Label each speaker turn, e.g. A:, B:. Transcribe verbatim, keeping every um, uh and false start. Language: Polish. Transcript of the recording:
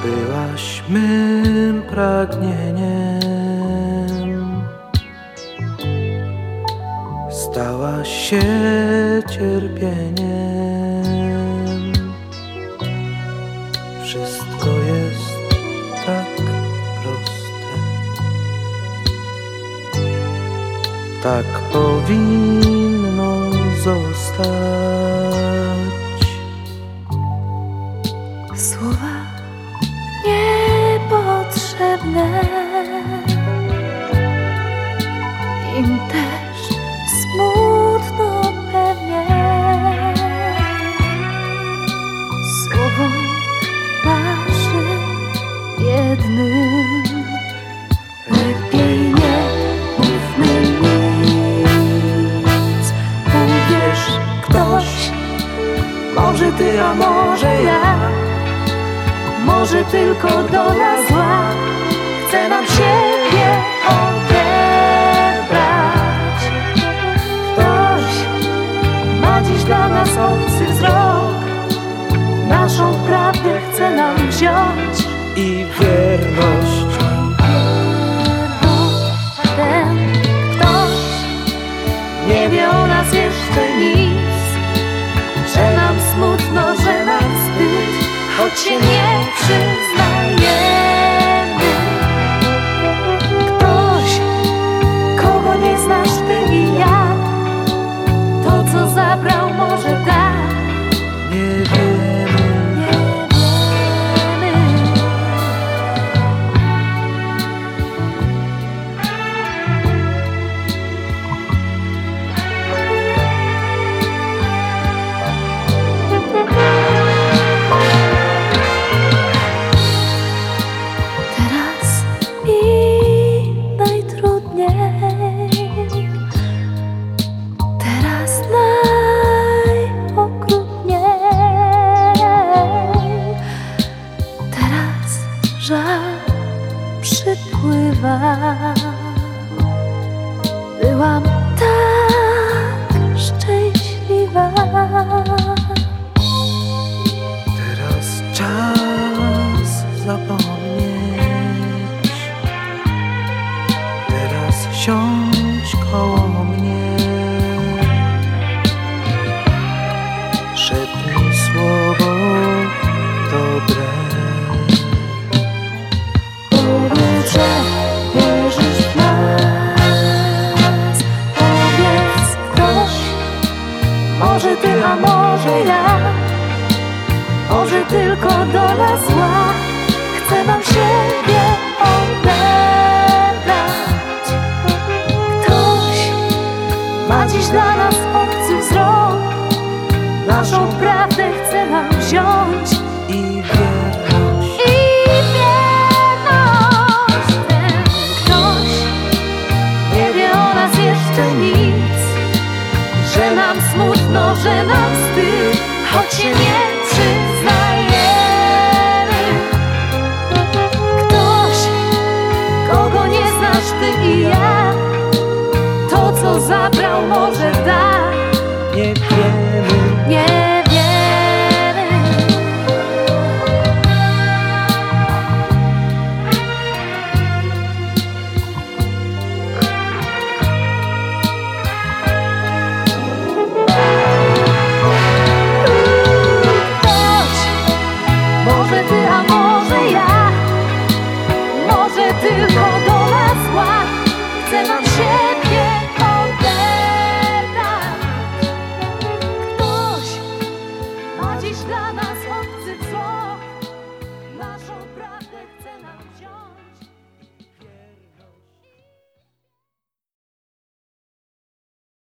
A: Byłaś mym pragnieniem, stałaś się cierpieniem. Wszystko jest tak proste, tak powinno zostać.
B: Słowa niepotrzebne, im też smutno pewnie. Słowo naszym jednym, lepiej nie mówmy nic. Uwierz, ktoś, może ty, a może ja, może tylko do nas zła, chce nam siebie odebrać. Ktoś ma dziś dla nas obcy wzrok, naszą prawdę chce nam wziąć
A: I wierność.
B: Ten ktoś nie wie o nas jeszcze nic, że nam smutno, że nam wstyd, choć się nie przyznajemy. Ktoś, kogo nie znasz ty i ja, to co zabrał może da.
A: Nie wiemy,
B: Nie wiemy. Teraz mi najtrudniej, teraz najokrutniej, teraz żal przypływa. Byłam tak szczęśliwa.
A: teraz czas zapomnieć.